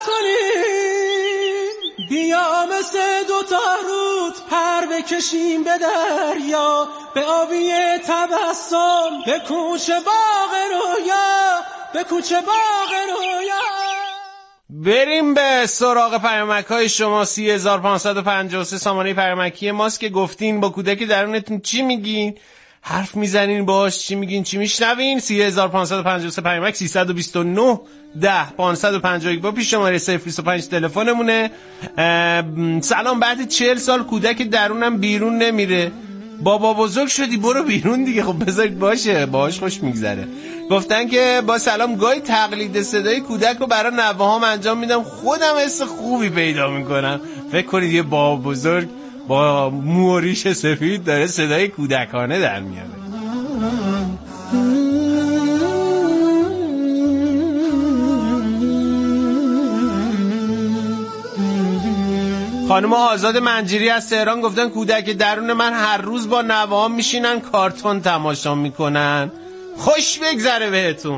کنیم بیا مثل دوتا رود پر بکشیم به دریا، به آبی تبسم، به کوچه باغ رویا، به کوچه باغ رویا. بریم به سراغ پیامک‌های شما. 30553 سامانه پیامکی ماست که گفتین با کودک درونتون چی میگین، حرف میزنین باش، چی میگین، چی میشنوین. 30553 پیامک 329 10 551 با پیش شماره 025 تلفنمونه. سلام، بعد 40 سال کودک درونم بیرون نمیره. بابا بزرگ شدی برو بیرون دیگه. خب بذارید باشه، باهاش خوش میگذره. گفتن که با سلام، گاهی تقلید صدای کودک رو برای نوه‌هام انجام میدم، خودم حس خوبی پیدا میکنم. فکر کنید یه بابا بزرگ با مو و ریش سفید داره صدای کودکانه در میاره. خانم آزاد منجیری از تهران گفتن کودک درون من هر روز با نوه‌هام میشینن کارتون تماشا میکنن. خوش بگذره بهتون.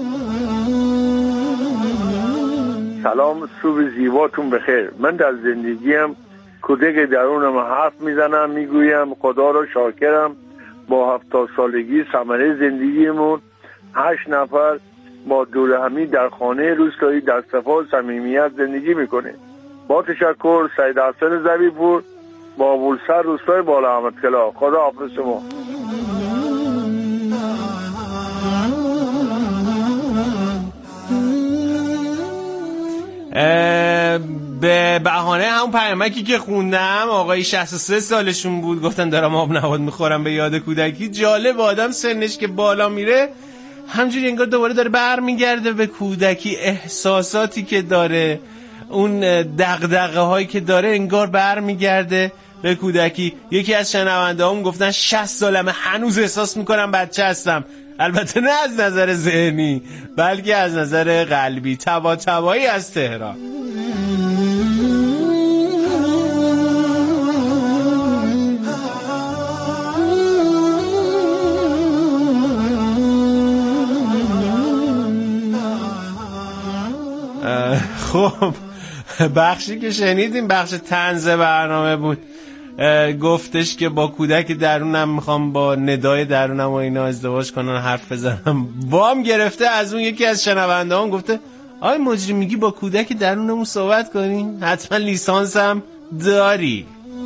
سلام، صبح زیباتون بخیر. من در زندگیم کودک درونم حرف میزنم، میگویم خدا رو شاکرم. با 70 سالگی ثمره زندگیمون 8 نفر با دور همی در خانه روستایی در صفا و صمیمیت زندگی میکنه. با تشکر، سید حسن زبیپور با بولسر روستای بالا احمدکلا. خدا حافظ شما. به بهانه همون پیامکی که خوندم، آقای 63 سالشون بود، گفتن دارم آب نبات میخورم به یاد کودکی. جالب، آدم سنش که بالا میره همجوری انگار دوباره داره برمیگرده به کودکی. احساساتی که داره، اون دغدغه هایی که داره انگار برمیگرده به کودکی. یکی از شنونده هم گفتن 60 سالمه هنوز احساس میکنم بچه هستم. البته نه از نظر ذهنی بلکه از نظر قلبی. طباطبایی از تهران. خب بخشی که شنیدیم بخش طنز برنامه بود. گفتش که با کودک درونم میخوام با ندای درونم و اینا ازدواج کنن، حرف بزنم. وام گرفته از اون یکی از شنونده هم گفته آی مجری میگی با کودک درونمون صحبت کنیم؟ حتما لیسانس هم داری.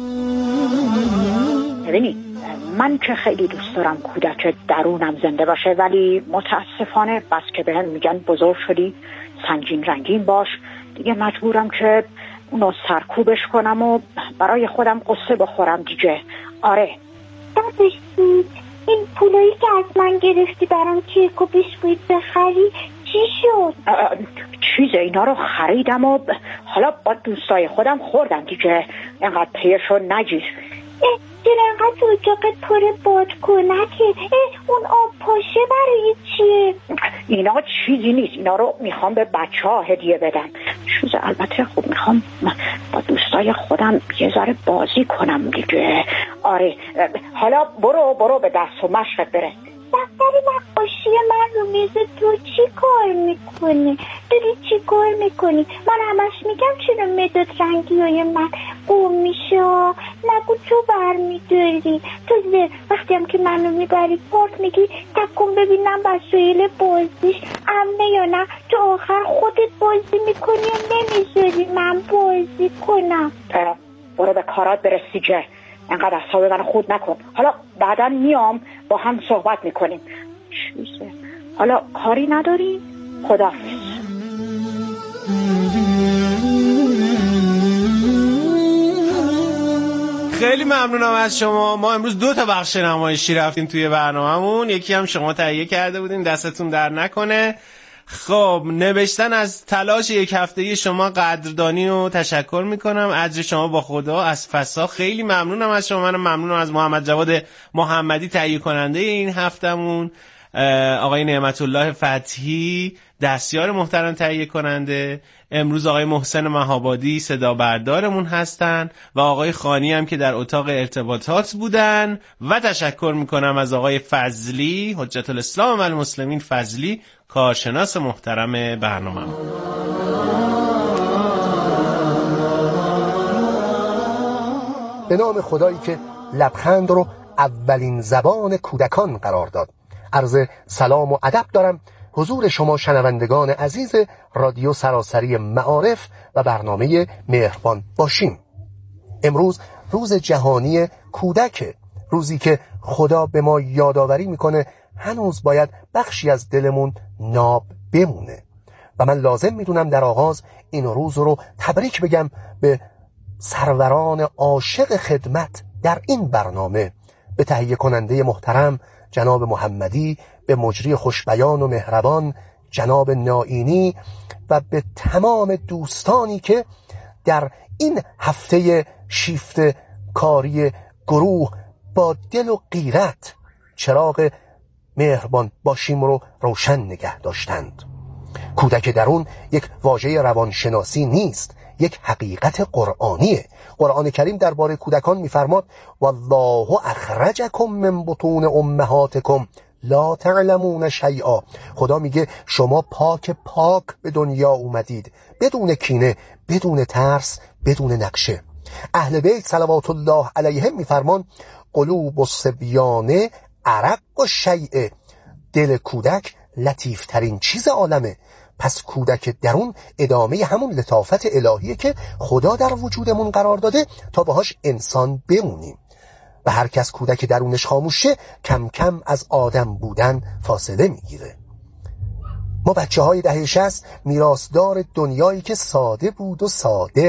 ببینید، من که خیلی دوست دارم کودک درونم زنده باشه، ولی متاسفانه بس که بهم میگن بزرگ شدی سنگین رنگین باش، دیگه مجبورم که اونو سرکوبش کنم و برای خودم قصه بخورم دیگه. آره داداشی، این پولایی که از من گرفتی برام کیک و بیسکویت بخری چی شد؟ چیزه، اینا رو خریدم و حالا با دوستای خودم خوردم دیگه. اینقدر پیشو نگیر. چرا اینقدر تو اتاقت پر بادکنکه؟ اون آب پاشه برای چیه؟ اینا چیزی نیست، اینا رو میخوام به بچه ها هدیه بدم. چیزه البته خوب، میخوام با دوستای خودم یه ذره بازی کنم دیگه. آره حالا برو به درس و مشقت برس. دفتر نقاشی من رو میز تو چی کار میکنه؟ داری چی کار میکنی؟ من همش میگم چرا مداد رنگی های من گم میشه. نگو تو برمیداری. تو وقتی هم که منو میبری پارک میگی تکون ببینم وسایل بازیش امنه یا نه. تو آخر خودت بازی میکنی یا نمیذاری من بازی کنم؟ برو به کارات برسی جه. اینقدر اعصاب منو خورد نکن. حالا بعدا میام با هم صحبت میکنیم. چیزه حالا کاری نداری؟ خداحافظ. خیلی ممنونم از شما. ما امروز 2 تا بخش نمایشی رفتیم توی برنامه‌مون، یکی هم شما تهیه کرده بودین، دستتون در نکنه. خب نوشتن از تلاش یک هفته‌ای شما قدردانی و تشکر میکنم. اجر شما با خدا. از فسا خیلی ممنونم از شما. منم ممنونم از محمد جواد محمدی تهیه کننده این هفتمون، آقای نعمت الله فتحی دستیار محترم تهیه کننده، امروز آقای محسن مهابادی صدا بردارمون هستن و آقای خانی هم که در اتاق ارتباطات بودن. و تشکر میکنم از آقای فضلی، حجت الاسلام و المسلمین فضلی، کارشناس محترم برنامه. به نام خدایی که لبخند رو اولین زبان کودکان قرار داد. عرض سلام و ادب دارم حضور شما شنوندگان عزیز رادیو سراسری معارف و برنامه مهربان باشیم. امروز روز جهانی کودک، روزی که خدا به ما یادآوری میکنه هنوز باید بخشی از دلمون ناب بمونه و من لازم میدونم در آغاز این روز رو تبریک بگم به سروران عاشق خدمت در این برنامه، به تهیه کننده محترم جناب محمدی، به مجری خوشبیان و مهربان جناب نائینی و به تمام دوستانی که در این هفته شیفت کاری گروه با دل و غیرت چراغ مهربان باشیم رو روشن نگه داشتند. کودک درون یک واژه روانشناسی نیست، یک حقیقت قرآنیه. قرآن کریم درباره کودکان می‌فرماد والله اخرجکم من بطون امهاتکم لا تعلمون شیئا. خدا میگه شما پاک به دنیا اومدید، بدون کینه، بدون ترس، بدون نقشه. اهل بیت صلوات الله علیهم می‌فرمان قلوب الصبیان ارق الشیء. دل کودک لطیفترین چیز عالمه. پس کودک درون ادامه همون لطافت الهیه که خدا در وجودمون قرار داده تا باهاش انسان بمونیم. و هر کس کودک درونش خاموشه کم کم از آدم بودن فاصله میگیره. ما بچه‌های دهه 60 میراثدار دنیایی که ساده بود و صادق.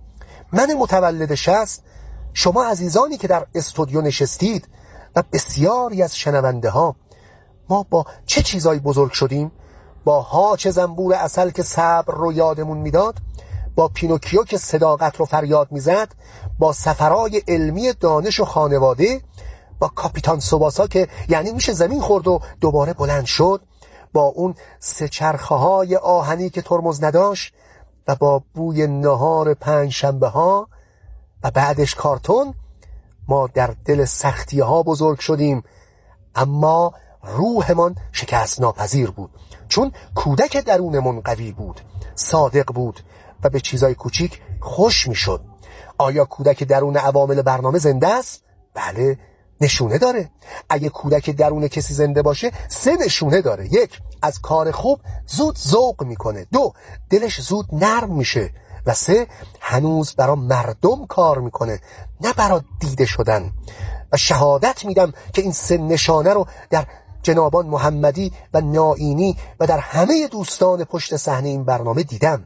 من متولد 60، شما عزیزانی که در استودیو نشستید و بسیاری از شنونده ها، ما با چه چیزایی بزرگ شدیم؟ با هاچ زنبور عسل که صبر رو یادمون میداد، با پینوکیو که صداقت رو فریاد میزد، با سفرهای علمی دانش و خانواده، با کاپیتان سوباسا که یعنی میشه زمین خورد و دوباره بلند شد، با اون سه چرخه های آهنی که ترمز نداشت و با بوی نهار پنجشنبه ها و بعدش کارتون. ما در دل سختی ها بزرگ شدیم، اما روحمان شکست ناپذیر بود، چون کودک درونمون قوی بود، صادق بود و به چیزای کوچیک خوش میشد. آیا کودک درون عوامل برنامه زنده است؟ بله، نشونه داره. اگه کودک درون کسی زنده باشه 3 نشونه داره. 1، از کار خوب زود ذوق میکنه. 2، دلش زود نرم میشه. و 3، هنوز برای مردم کار میکنه، نه برای دیده شدن. و شهادت میدم که این 3 نشانه رو در جنابان محمدی و نائینی و در همه دوستان پشت صحنه این برنامه دیدم.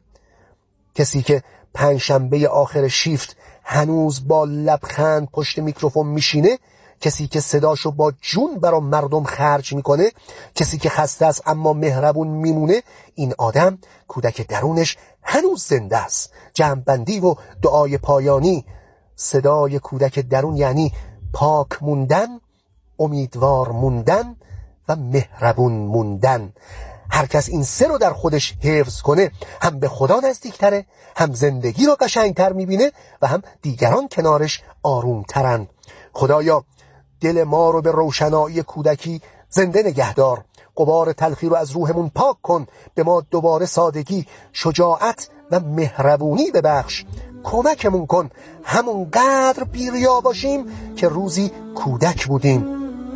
کسی که پنجشنبه آخر شیفت هنوز با لبخند پشت میکروفون میشینه، کسی که صداشو با جون برای مردم خرج میکنه، کسی که خسته است اما مهربون میمونه، این آدم کودک درونش هنوز زنده است. جمع‌بندی و دعای پایانی. صدای کودک درون یعنی پاک موندن، امیدوار موندن و مهربون موندن. هر کس این 3 رو در خودش حفظ کنه هم به خدا نزدیکتره، هم زندگی رو قشنگتر میبینه و هم دیگران کنارش آرومترن. خدایا دل ما رو به روشنایی کودکی زنده نگهدار. غبار تلخی رو از روحمون پاک کن. به ما دوباره سادگی، شجاعت و مهربونی ببخش. کمکمون کن همون قدر بیریا باشیم که روزی کودک بودیم.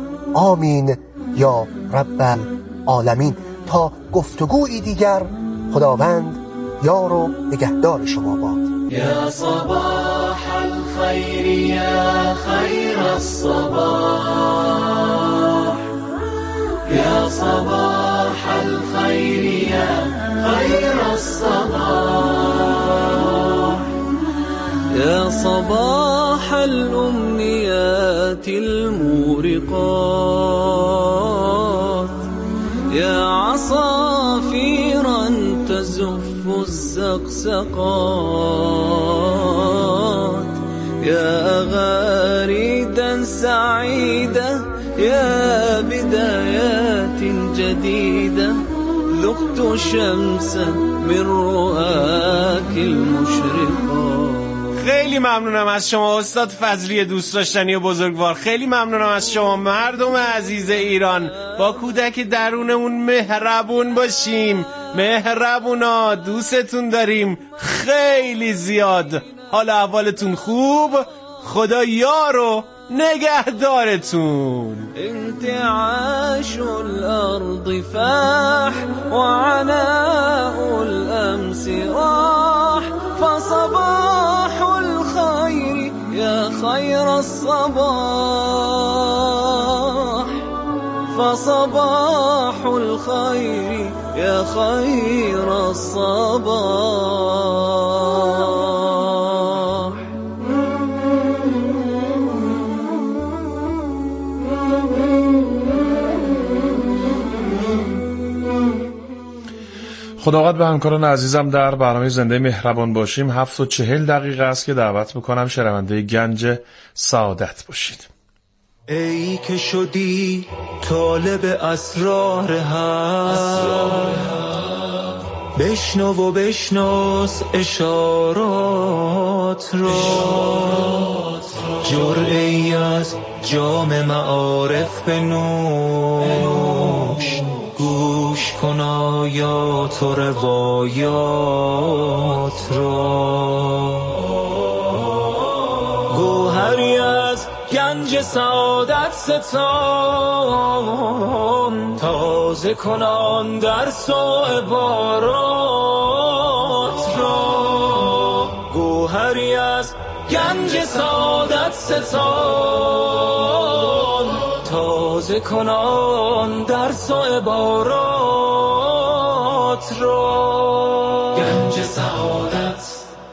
آمین یا رب العالمین. تا گفتگویی دیگر، خداوند یار و نگهدار شما باد. یا صباح الخیر یا خیر الصباح، یا صباح الخیر یا خیر الصباح، یا صباح الأمنيات المورقات، يا عصافيرا تزف الزقزقات، يا غاردا سعيدة، يا بدايات جديدة، ذقت شمسا من رؤاك المشرقات. خیلی ممنونم از شما استاد فضلی دوست داشتنی و بزرگوار. خیلی ممنونم از شما مردم عزیز ایران. با کودک درونمون مهربون باشیم. مهربونا، دوستتون داریم خیلی زیاد. حال احوالتون خوب؟ خدا یار و نگهدارتون. انتعاش الارض فاح وعناء الامس راح فصباح الخير يا خير الصباح فصباح الخير يا خير الصباح. خداوند به همکاران عزیزم در برنامه زنده مهربان باشیم 7:40 است که دعوت میکنم شنونده گنج سعادت باشید. ای که شدی طالب اسرار حق بشنو و بشناس اشارات را جرعه‌ای از جام معارف بنوش گوش کن آیات و روایات را گوهری از گنج سعادت ستان تازه کنان درس و عبارات را گوهری از گنج سعادت ستان تازه کنان درس و عبارات را گنج سعادت.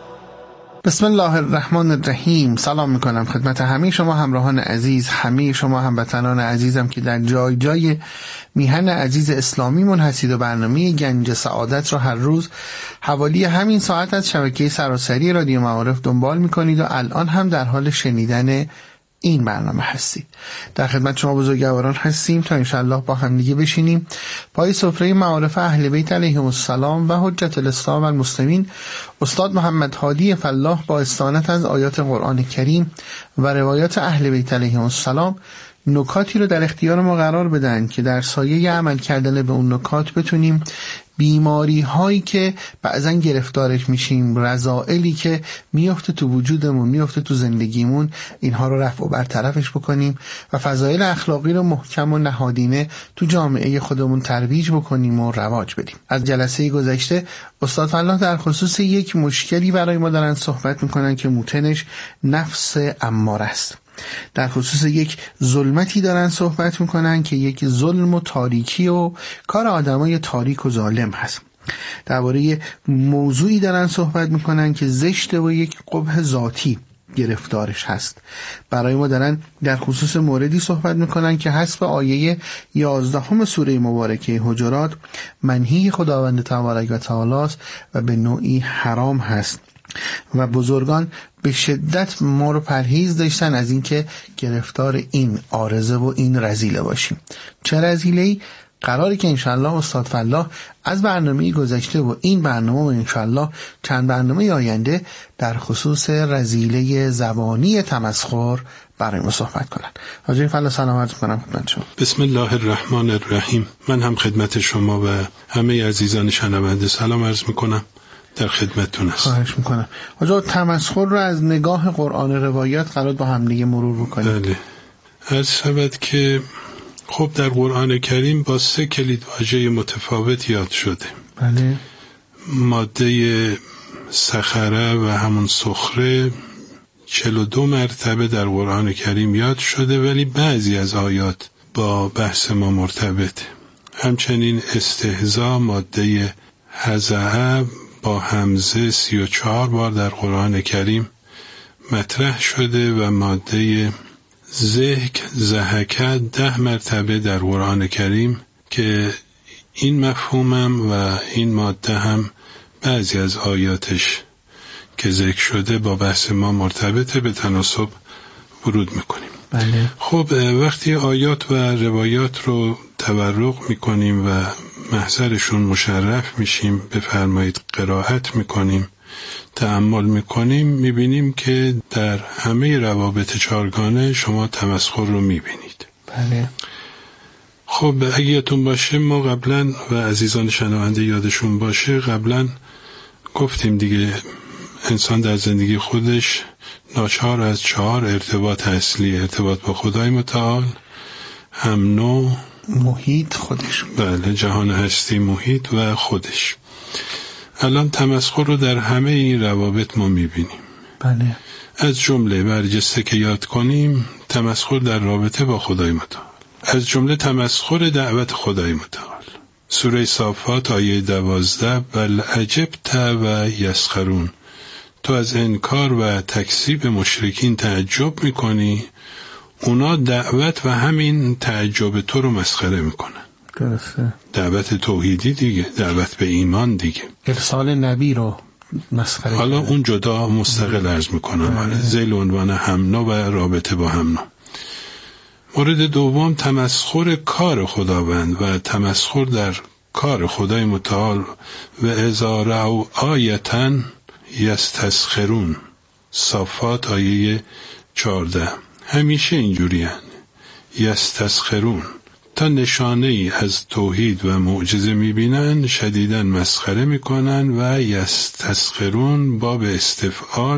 بسم الله الرحمن الرحیم. سلام میکنم خدمت همه شما همراهان عزیز، همه شما هموطنان عزیزم که در جای جای میهن عزیز اسلامی هستید و برنامه گنج سعادت رو هر روز حوالی همین ساعت از شبکه سراسری رادیو معارف دنبال میکنید و الان هم در حال شنیدن این برنامه هستید. در خدمت شما بزرگواران هستیم تا انشاءالله با هم دیگه بشینیم پای سفره معارف اهل بیت علیهم السلام و حجت الاسلام و المسلمین استاد محمد هادی فلاح با استعانت از آیات قرآن کریم و روایات اهل بیت علیهم السلام نکاتی رو در اختیار ما قرار بدن که در سایه عمل کردن به اون نکات بتونیم بیماری هایی که بعضا گرفتارش میشیم، رذائلی که میفته تو وجودمون، میفته تو زندگیمون، اینها رو رفع و برطرفش بکنیم و فضایل اخلاقی رو محکم و نهادینه تو جامعه خودمون ترویج بکنیم و رواج بدیم. از جلسه گذشته استاد فلاح در خصوص یک مشکلی برای ما دارن صحبت میکنن که موتنش نفس اماره است. در خصوص یک ظلمتی دارن صحبت میکنن که یک ظلم و تاریکی و کار آدمای تاریک و ظالم هست. درباره موضوعی دارن صحبت میکنن که زشت و یک قبح ذاتی گرفتارش هست. برای ما دارن در خصوص موردی صحبت میکنن که حسب آیه 11 سوره مبارکه حجرات منهی خداوند تبارک و تعالی است و به نوعی حرام هست و بزرگان به شدت ما رو پرهیز داشتن از اینکه گرفتار این عارضه و این رذیله باشیم. چه رذیله‌ای؟ قراره که انشالله استاد فلاح از برنامه گذشته و این برنامه و انشالله چند برنامه آینده در خصوص رذیله زبانی تمسخر برای ما صحبت کنن. حاجی فلاح سلام عرض کنم خدمت شما. بسم الله الرحمن الرحیم. من هم خدمت شما و همه عزیزان شنونده سلام عرض میکنم. در خدمتتون هست. خواهش میکنم. آجا تمسخر رو از نگاه قرآن روایات قرار با هم دیگه مرور بکنیم. بله. عرض شود که خب در قرآن کریم با 3 کلیدواژه متفاوت یاد شده. بله. ماده سخره و همون سخره 42 مرتبه در قرآن کریم یاد شده، ولی بعضی از آیات با بحث ما مرتبطه. همچنین استهزاء ماده هزعه با همزه 34 بار در قرآن کریم مطرح شده و ماده ضحک ضحکه 10 مرتبه در قرآن کریم که این مفهومم و این ماده هم بعضی از آیاتش که ذکر شده با بحث ما مرتبطه، به تناسب ورود میکنیم. بله. خب وقتی آیات و روایات رو تورق میکنیم و محضرشون مشرف میشیم، بفرمایید قرائت میکنیم، تأمل میکنیم، میبینیم که در همه روابط چارگانه شما تمسخر رو میبینید. بله. خب اگه یادتون باشه ما قبلا و عزیزان شنونده یادشون باشه قبلا گفتیم دیگه انسان در زندگی خودش ناچار از 4 ارتباط اصلی: ارتباط با خدای متعال، هم نوع، محیط خودش، بله، جهان هستی، محیط و خودش. الان تمسخر رو در همه این روابط ما میبینیم. بله. از جمله برجسته که یاد کنیم تمسخر در رابطه با خدای متعال، از جمله تمسخر دعوت خدای متعال. سوره صافات آیه 12: بل عجبت و یسخرون، تو از انکار و تکذیب مشرکین تعجب میکنی، اونا دعوت و همین تعجب تو رو مسخره میکنن. درسته. دعوت توحیدی دیگه، دعوت به ایمان دیگه، ارسال نبی رو مسخره. حالا اون جدا مستقل عرض میکنم، ذیل عنوان همنا و رابطه با همنا. مورد دوم تمسخر کار خداوند و تمسخر در کار خدای متعال. و اذا رأوا آیةً یستسخرون، صافات آیه 14. همیشه اینجوری هن. یستسخرون، تا نشانه ای از توحید و معجزه میبینن شدیداً مسخره میکنن. و یستسخرون باب استفعال،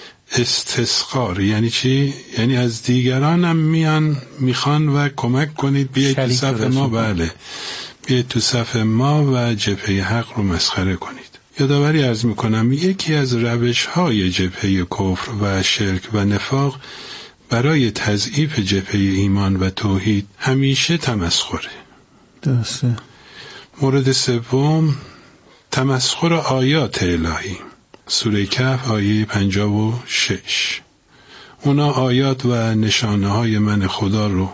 استسخار یعنی چی؟ یعنی از دیگران هم میخوان و کمک کنید بیایید تو صف ما. بله، بیایید تو صف ما و جبهه حق رو مسخره کنید. یادآوری عرض میکنم یکی از روش های جبهه کفر و شرک و نفاق برای تضعیف جبهه ایمان و توحید همیشه تمسخره. درسته. مورد سوم تمسخر آیات الهی. سوره کهف آیه 56. اونا آیات و نشانه های من خدا رو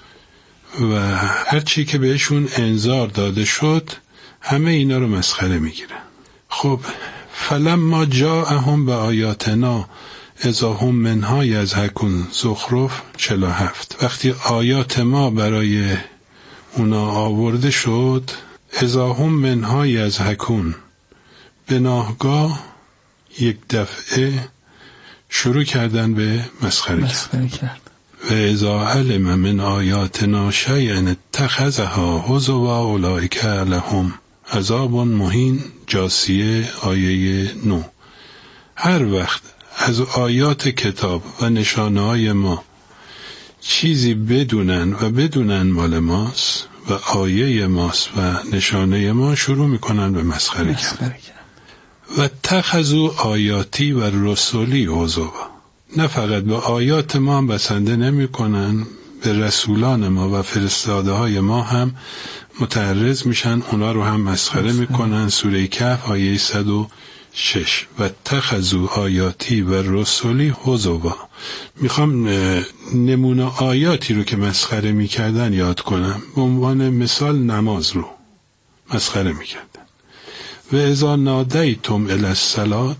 و هر چی که بهشون انذار داده شد همه اینا رو مسخره میگیرن. خب فلما جاءهم بآیاتنا اذا هم منها یضحکون، زخرف 47. وقتی آیات ما برای اونا آورده شد، اذا هم منها یضحکون، به ناگاه یک دفعه شروع کردن به مسخره کرد. و اذا علم من آیاتنا شیئا اتخذها هزوا اولئک لهم عذاب مهین. جاثیه آیه 9. هر وقت از آیات کتاب و نشانه های ما چیزی بدونن مال ماست و آیه ماست و نشانه ما، شروع میکنن به مسخره کردن. و اتخذوا آیاتی و رسولی هزوا، نه فقط به آیات ما هم بسنده نمی کنن، به رسولان ما و فرستاده های ما هم متعرض میشن، اونا رو هم مسخره میکنن. سوره کهف آیه 106. و اتخذوا آیاتی و رسولی هزوا. میخوام نمونه آیاتی رو که مسخره میکردن یاد کنم. به عنوان مثال نماز رو مسخره میکردن. و اذا نادیتم الی الصلاة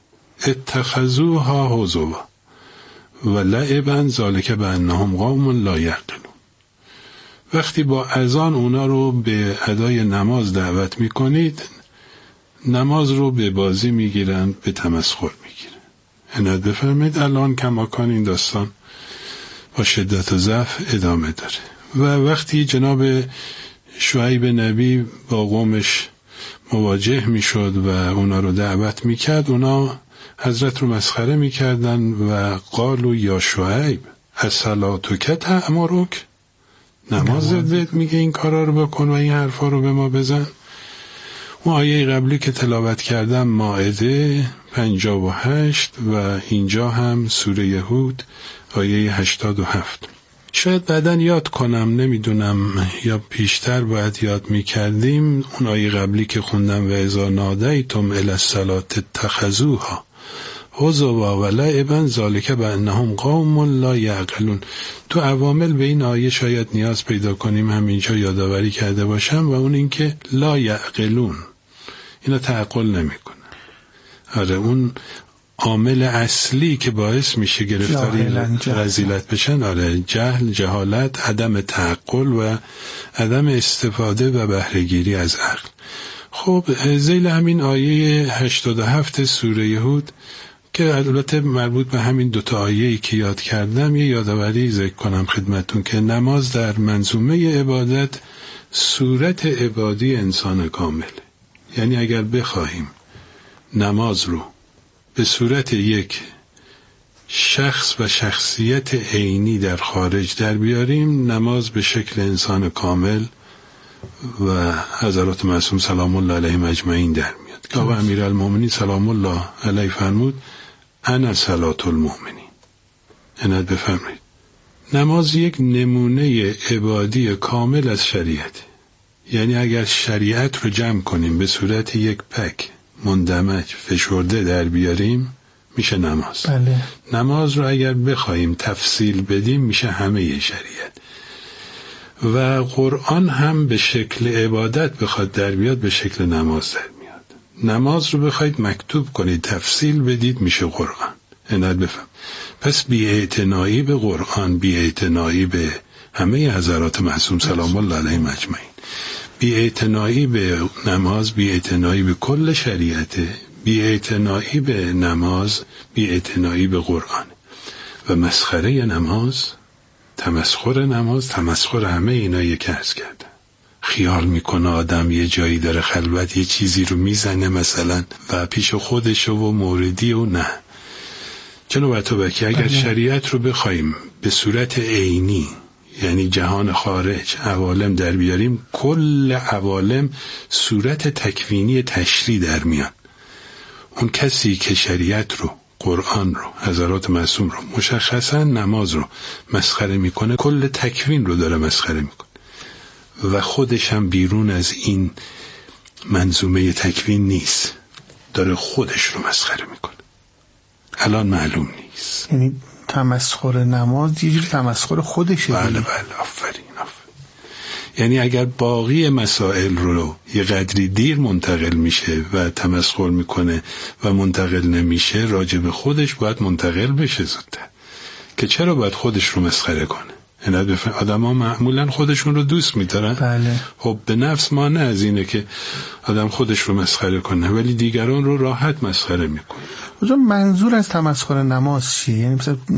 اتخذوها هزوا و لعبا ذلک بانهم قوم لا یعقلون. وقتی با اذان اونا رو به ادای نماز دعوت میکنید، نماز رو به بازی میگیرن، به تمسخر میگیرن. عنایت بفرمایید. الان کماکان این داستان با شدت و ضعف ادامه داره. و وقتی جناب شعیب نبی با قومش مواجه میشد و اونا رو دعوت میکرد، اونا حضرت رو مسخره میکردن و قالوا یا شعیب الصلاتک تأمرک، نمازت بهت میگه این کارا رو بکن و این حرفا رو به ما بزن. اون آیه قبلی که تلاوت کردم مائده 58 و اینجا هم سوره هود آیه 87. شاید بعداً یاد کنم، نمیدونم، یا پیشتر باید یاد میکردیم. اون آیه قبلی که خوندم و اذا نادیتم الی الصلاة اتخذوها هزوا و لعبا ذلک بانهم قوم لا یعقلون. تو عوامل به این آیه شاید نیاز پیدا کنیم همینجا یادآوری کرده باشم، و اون اینکه لا یعقلون، اینا تعقل نمیکنن. آره، اون عامل اصلی که باعث میشه گرفتاری رذیلت بشن، آره، جهل، جهالت، عدم تعقل و عدم استفاده و بهره‌گیری از عقل. خب ذیل همین آیه 87 سوره هود که البته مربوط به همین دوتا آیه‌ای که یاد کردم، یه یادآوری ذکر کنم خدمتون که نماز در منظومه عبادت صورت عبادی انسان کامل. یعنی اگر بخواهیم نماز رو به صورت یک شخص و شخصیت عینی در خارج در بیاریم، نماز به شکل انسان کامل و حضرات معصوم سلام الله علیهم اجمعین در میاد. که آقا امیرالمومنین سلام الله علیه فرمود انا صلات المؤمنین. عنایت بفرمایید. نماز یک نمونه عبادی کامل از شریعت. یعنی اگر شریعت رو جمع کنیم به صورت یک پک مندمج فشرده در بیاریم میشه نماز. بله. نماز رو اگر بخوایم تفصیل بدیم میشه همه شریعت. و قرآن هم به شکل عبادت بخواد در بیاد به شکل نماز در میاد. نماز رو بخواید مکتوب کنید تفصیل بدید میشه قرآن. عنایت بفهم. پس بی‌اعتنایی به قرآن، بی‌اعتنایی به همه حضرات معصوم سلام الله علیهم اجمعین، بی‌اعتنایی به نماز، بی‌اعتنایی به کل شریعت، بی‌اعتنایی به نماز، بی‌اعتنایی به قرآن و مسخره نماز، تمسخر نماز، تمسخر همه اینا که عرض کردم. خیال میکنه آدم یه جایی داره خلوت یه چیزی رو میزنه مثلا و پیش خودش و موردی و نه. جناب اتابکی اگر شریعت رو بخوایم به صورت عینی یعنی جهان خارج عوالم در بیاریم، کل عوالم صورت تکوینی تشریع در میان. اون کسی که شریعت رو، قرآن رو، حضرات معصوم رو، مشخصا نماز رو مسخره میکنه، کل تکوین رو داره مسخره میکنه و خودش هم بیرون از این منظومه تکوین نیست، داره خودش رو مسخره میکنه. الان معلوم نیست. یعنی تمسخر نماز یه جور تمسخر خودشه. بله آفرین. یعنی اگر باقی مسائل رو یه قدری دیر منتقل میشه و تمسخر میکنه و منتقل نمیشه، راجع به خودش باید منتقل بشه زودتر که چرا باید خودش رو مسخره کنه. آدم ها معمولا خودشون رو دوست می‌دارن. بله. خب به نفس مانع از اینه که آدم خودش رو مسخره کنه ولی دیگران رو راحت مسخره میکنه. منظور از تمسخر نماز چیه؟ یعنی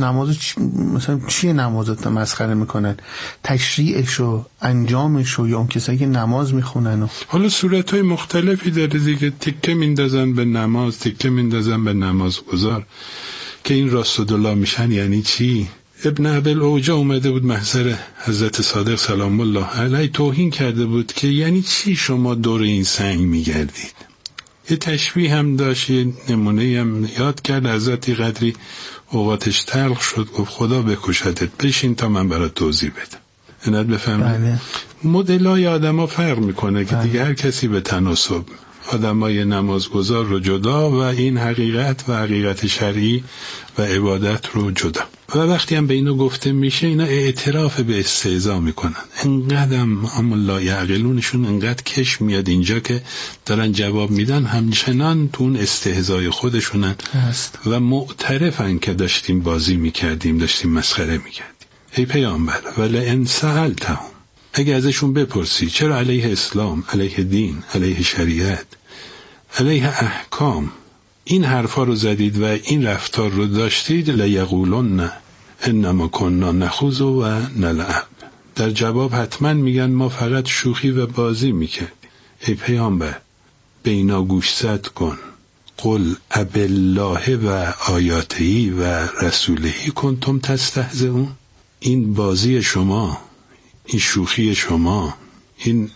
مثلا چیه نماز رو مسخره میکنن؟ تشریعش و انجامش و یا اون کسایی که نماز میخونن و حالا صورتهای مختلفی داره دیگه. تکه میندازن به نماز، تکه میندازن به نمازگزار که این راست‌الله میشن. یعنی چی؟ ابن ابل اوجا اومده بود محضر حضرت صادق سلام الله علیه، توهین کرده بود که یعنی چی شما دور این سنگ میگردید. یه تشبیه هم داشت، یه نمونه هم یاد کرد. حضرتی قدری اوقاتش تلخ شد، گفت خدا بکشدت، بشین تا من برات توضیح بدم. عنایت بفرمایید. مدلای آدما فرق میکنه که دیگه هر کسی به تناسب، آدمای نمازگزار رو جدا و این حقیقت و حقیقت شرعی و عبادت رو جدا. و وقتی هم به اینو گفته میشه اینا اعتراف به استهزا میکنن. انقدرم هم لا یعقلونشون انقدر کش میاد اینجا که دارن جواب میدن همچنان تو اون استهزای خودشونن و معترفن که داشتیم بازی میکردیم، داشتیم مسخره میکردیم. ای پیامبر ولئن سألتهم، اگه ازشون بپرسی چرا علیه اسلام، علیه دین، علیه شریعت، علیه احکام این حرفا رو زدید و این رفتار رو داشتید، لیقولن انما کنا نخوض و نلعب، در جواب حتما میگن ما فقط شوخی و بازی میکردیم. ای پیامبر به اینا گوش زد کن. قل ابالله و آیاته و رسوله کنتم تستهزئون. این بازی شما، این شوخی شما، این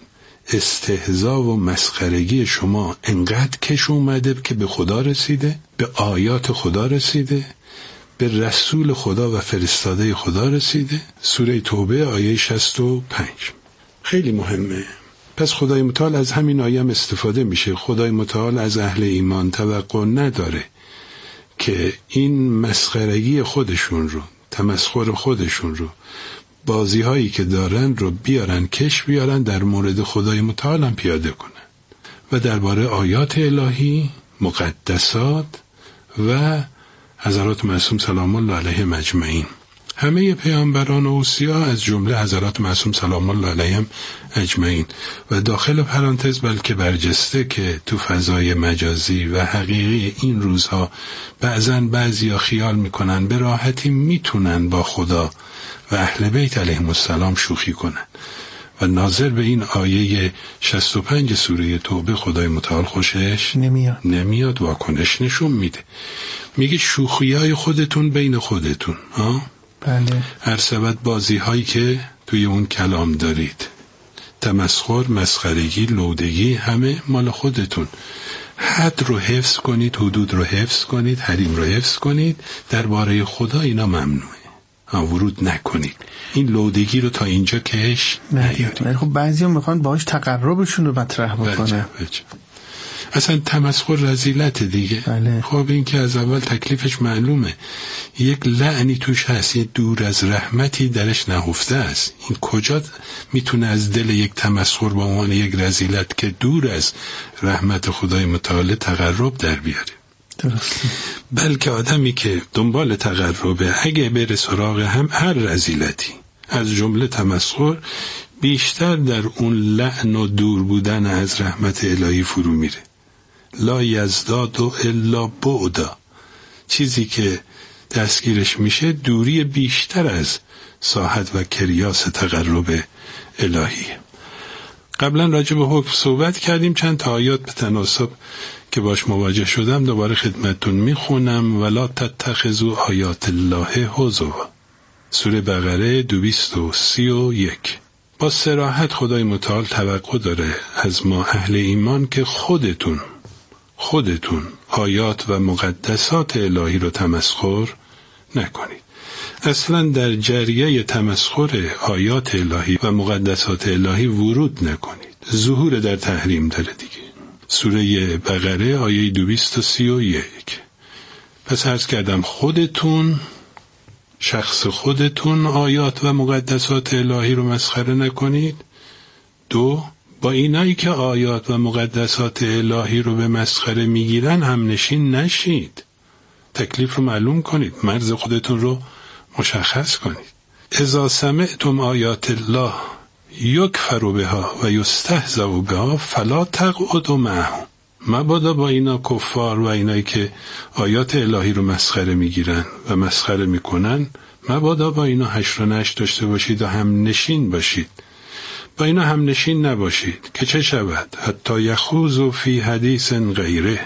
استهزا و مسخرگی شما انقدر کش اومده که به خدا رسیده، به آیات خدا رسیده، به رسول خدا و فرستاده خدا رسیده. سوره توبه آیه 65 خیلی مهمه. پس خدای متعال از همین آیه هم استفاده میشه. خدای متعال از اهل ایمان توقع نداره که این مسخرگی خودشون رو، تمسخر خودشون رو، بازی هایی که دارن رو بیارن کش بیارن در مورد خدای متعال هم پیاده کنن و درباره آیات الهی، مقدسات و حضرات معصوم سلام الله علیهم اجمعین. همه پیامبران و اوصیا از جمله حضرات معصوم سلام الله علیهم اجمعین و داخل پرانتز بلکه برجسته که تو فضای مجازی و حقیقی این روزها بعضیا خیال میکنن به راحتی میتونن با خدا و اهل بیت علیهم السلام شوخی کنن و ناظر به این آیه 65 سوره توبه خدای متعال خوشش نمیاد، واکنش نشون میده. میگه شوخی‌های خودتون بین خودتون. بله. ارسبت بازی هایی که توی اون کلام دارید، تمسخر، مسخرگی، لودگی، همه مال خودتون. حد رو حفظ کنید، حدود رو حفظ کنید، حریم رو حفظ کنید. درباره خدا اینا ممنوعه، ورود نکنید. این لودگی رو تا اینجا کش نیارید. خب بعضیا میخوان باهاش تقربشون رو مطرح بکنه. اصلا تمسخر رذیلت دیگه. بله. خب این که از اول تکلیفش معلومه، یک لعنی توش هست، یک دور از رحمتی درش نهفته است. این کجا میتونه از دل یک تمسخر به عنوان یک رذیلت که دور از رحمت خدای متعال تقرب در بیاره؟ درسته. بلکه آدمی که دنبال تقربه، اگه بره سراغ هم هر رذیلتی از جمله تمسخر، بیشتر در اون لعن و دور بودن از رحمت الهی فرو میره. لا یزداد الا بعدا. چیزی که دستگیرش میشه دوری بیشتر از ساحت و کریاس تقرب الهی. قبلا راجع به حکم صحبت کردیم، چند تا آیات به تناسب که باش مواجه شدم دوباره خدمتتون میخونم. ولا تتخذوا آیات الله هزوا، سوره بقره 231. با صراحت خدای متعال توقع داره از ما اهل ایمان که خودتون آیات و مقدسات الهی رو تمسخر نکنید. اصلا در جریه تمسخر آیات الهی و مقدسات الهی ورود نکنید. ظهور در تحریم داره دیگه. سوره بقره آیه 231. پس عرض کردم خودتون، شخص خودتون آیات و مقدسات الهی رو مسخره نکنید. 2، با اینایی که آیات و مقدسات الهی رو به مسخره میگیرن هم نشین نشید. تکلیف رو معلوم کنید، مرز خودتون رو مشخص کنید. اذا سمعتم آیات الله یکفر بها و یستهزأ بها فلا تقعدوا معهم. مبادا با اینا کفار و اینایی که آیات الهی رو مسخره میگیرن و مسخره میکنن، مبادا با اینا حشر و نشر داشته باشید و هم نشین باشید. با اینا هم نشین نباشید که چه شود؟ حتی یخوضوا فی حدیث غیره.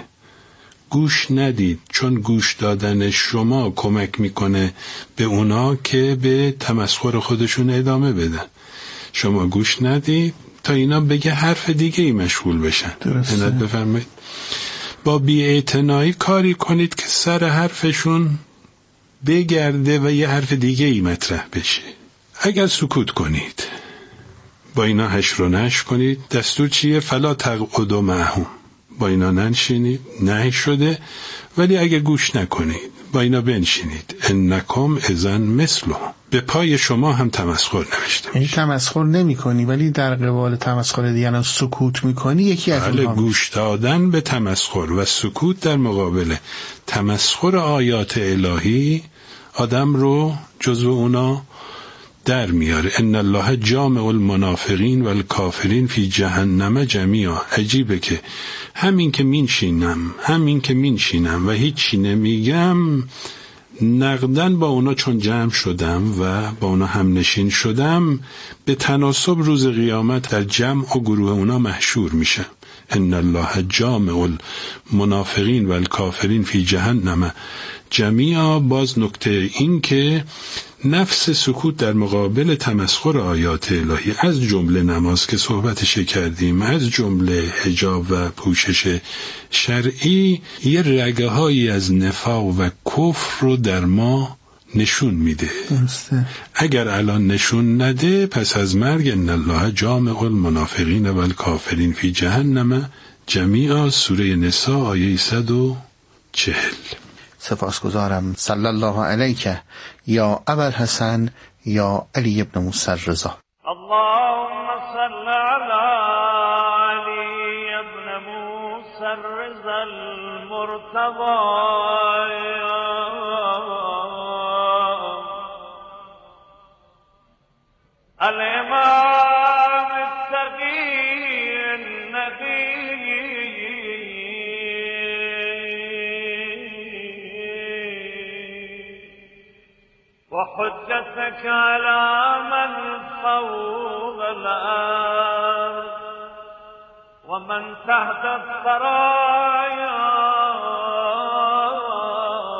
گوش ندید، چون گوش دادن شما کمک میکنه به اونا که به تمسخر خودشون ادامه بدن. شما گوش ندید تا اینا بگه حرف دیگه ای مشغول بشن. درسته. بفرمایید. با بی‌اعتنایی کاری کنید که سر حرفشون بگرده و یه حرف دیگه ای مطرح بشه. اگر سکوت کنید، با اینا حشر و نشر کنید، دستور چیه؟ فلا تقعدوا معهم. با اینا ننشینید، نهی شده. ولی اگه گوش نکنید، با اینا بنشینید. انکم اذن مثلهم. به پای شما هم تمسخر نوشته میشه. این تمسخر نمی کنی ولی در قبال تمسخر دیگران سکوت میکنی، یکی از اونها. گوش دادن به تمسخر و سکوت در مقابل تمسخر آیات الهی آدم رو جزو اونا در میاره. ان الله جامع المنافقین و الکافرین فی جهنم جمیعا. عجیبه که همین که مینشینم و هیچی نمیگم، نقدن با اونا چون جمع شدم و با اونا هم نشین شدم، به تناسب روز قیامت در جمع و گروه اونا محشور میشم. ان الله جامع المنافقین و الکافرین فی جهنم جمیعا. باز نکته این که نفس سکوت در مقابل تمسخر آیات الهی، از جمله نماز که صحبتش کردیم، از جمله حجاب و پوشش شرعی، یه رگه هایی از نفاق و کفر رو در ما نشون میده. اگر الان نشون نده، پس از مرگ ان الله جامع المنافقین و الکافرین فی جهنم جمیعا، سوره نساء آیه 140. سپاسگزارم. صلی الله علیک یا ابوالحسن یا علی ابن موسی الرضا. اللهم صل علی علی ابن موسی الرضا المرتضی الامام التقی النبی وحجتك على من فوق الأرض ومن تحت الثرايا